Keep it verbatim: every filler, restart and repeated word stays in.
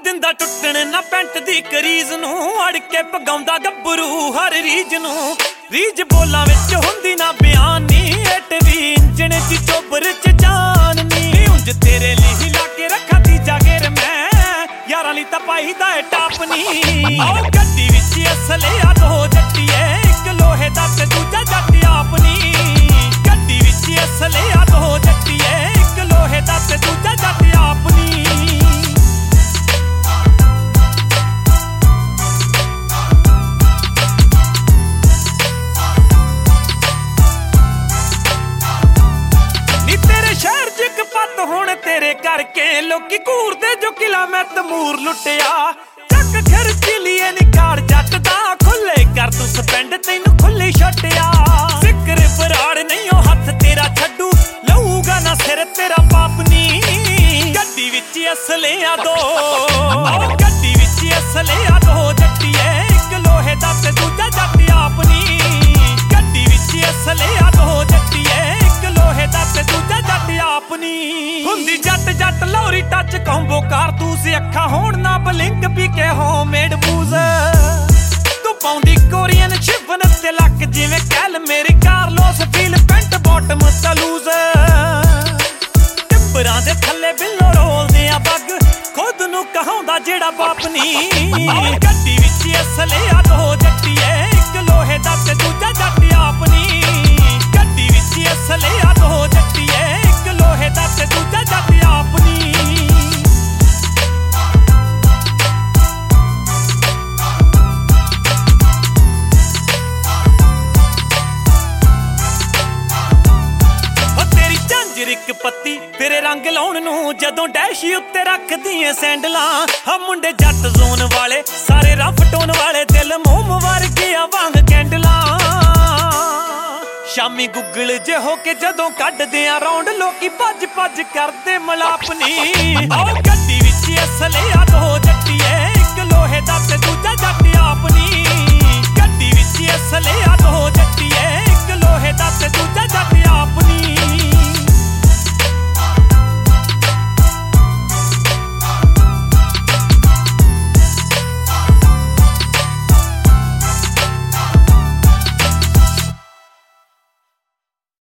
ਦਿੰਦਾ ਟੁੱਟਣ ਨਾ ਪੈਂਟ ਦੀ ਕਰੀਜ਼ ਨੂੰ, ਅੜ ਕੇ ਪਗਾਉਂਦਾ ਗੱਭਰੂ ਹਰ ਰੀਜ ਨੂੰ। ਰੀਜ ਬੋਲਾਂ ਵਿੱਚ ਹੁੰਦੀ ਨਾ ਬਿਆਨ ਨੀ, ਏਟ ਵੀ ਇੰਜਣ ਦੀ ਚੋਬਰ ਚ ਜਾਨ ਨੀ। ਉਂਝ ਤੇਰੇ ਲਈ ਲਾ ਕੇ ਰੱਖਾਂ ਤੀਜਾ ਗੇਰ ਮੈਂ, ਯਾਰਾਂ ਲਈ ਤਾਂ ਪਾਈ ਦਾ ਏ ਟਾਪ ਨੀ। ਆਓ ਗੱਡੀ ਵਿੱਚ ਅਸਲੇ ਆ ਦੋ ਜੱਟੀਏ, ਇੱਕ ਲੋਹੇ ਦਾ ਤੇ ਦੂਜਾ ਜੱਟ ਆਪ ਨੀ। ਗੱਡੀ ਵਿੱਚ ਅਸਲੇ ਆ ਦੋ ਜੱਟੀਏ, ਇੱਕ ਲੋਹੇ ਦਾ ਤੇ ਦੂਜਾ ਜੱਟ ਆਪ ਨੀ। ਹੁਣ ਤੇਰੇ ਕਰਕੇ ਲੋਕੀ ਘੂਰਦੇ ਜੋ ਕਿਲਾ ਮੈਂ ਤਮੂਰ ਲੁੱਟਿਆ। ਚੱਕ ਖਰਚੀ ਲੀਏ ਨਿਕਾੜ ਜੱਟ ਦਾ, ਖੁੱਲੇ ਕਰ ਤੂੰ ਸਪੈਂਡ ਤੈਨੂੰ ਖੁੱਲੀ ਛੱਟਿਆ। ਫਿਕਰ ਬਰਾੜ ਨਹੀਂ ਉਹ ਹੱਥ ਤੇਰਾ ਛੱਡੂ, ਲਊਗਾ ਨਾ ਸਿਰ ਤੇਰਾ ਬਾਪ ਨੀ। ਗੱਡੀ ਵਿੱਚ ਅਸਲੇ ਆ ਦੋ, ਗੱਡੀ ਵਿੱਚ ਅਸਲੇ ਆ ਦੋ ਜੱਟੀਏ, ਇੱਕ ਲੋਹੇ ਦਾ ਤੇ ਦੂਜਾ ਜੱਟ ਆਪ ਨੀ। ਗੱਡੀ ਵਿੱਚ ਅਸਲੇ ਆ ਦੋ ਜੱਟੀਏ, ਇੱਕ ਲੋਹੇ ਦਾ ਤੇ ਦੂਜਾ ਜੱਟ ਆਪ ਨੀ। ਹੁੰਦੀ ਜੱਟ ਜੱਟ ਲੋਰੀ ਟੱਚ ਕੰਬੋ ਕਾਰਤੂਸ, ਅੱਖਾਂ ਹੋਣ ਨਾ ਬਲਿੰਕ ਪੀ ਕੇ ਹੋਮਮੇਡ ਬੂਜ਼। ਤੂੰ ਪਾਉਂਦੀ ਕੋਰੀਅਨ ਸ਼ਿਵਨ ਤੇ ਲੱਕ ਜਿਵੇਂ ਕੈਲ ਮੇਰੀ ਕਾਰਲੋਸ ਫੀਲ ਪੈਂਟ ਬੋਟਮ ਤਲੂਜ਼। ਟਿੱਬਰਾਂ ਦੇ ਥੱਲੇ ਬਿੱਲੋ ਰੋਲਦੇ ਆ ਬੱਗ, ਖੁਦ ਨੂੰ ਕਹਾਉਂਦਾ ਜਿਹੜਾ ਬਾਪ ਨੀ। ਗੱਡੀ ਵਿੱਚ ਅਸਲੇ ਆ ਦੋ ਜੱਟੀਏ, ਇੱਕ ਲੋਹੇ ਦਾ ਤੇ ਦੂਜਾ ਜੱਟ ਆਪ ਨੀ। ਗੱਡੀ ਵਿੱਚ ਅਸਲੇ ਆ ਦੋ ਜੱਟੀਏ, ਇੱਕ ਲੋਹੇ ਦਾ ਤੇ ਦੂਜਾ ਜੱਟ ਆਪ ਨੀ। ਤੇਰੀ ਝਾਂਜਰ ਇੱਕ ਪੱਤੀ ਤੇਰੇ ਰੰਗ ਲਾਉਣ ਨੂੰ, ਜਦੋਂ ਡੈਸ਼ੀ ਉੱਤੇ ਰੱਖਦੀਆਂ ਸੈਂਡਲਾਂ। ਹਾਂ ਮੁੰਡੇ ਜੱਟ ਜ਼ੋਨ ਵਾਲੇ ਸਾਰੇ ਰਫ ਟੋਨ ਵਾਲੇ, ਦਿਲ ਮੋਮ ਵਰਗੀਆਂ ਵਾਂਗ ਕੈਂਡਲਾਂ। ਸ਼ਾਮੀ ਗੁੱਗਲ ਜੇ ਹੋ ਕੇ ਜਦੋਂ ਕੱਢਦੇ ਆ ਰੌਂਡ, ਲੋਕੀ ਭੱਜ ਭੱਜ ਕਰਦੇ ਮਲਾਪ ਨੀ। ਆਓ ਗੱਡੀ ਵਿੱਚ ਅਸਲੇ ਆ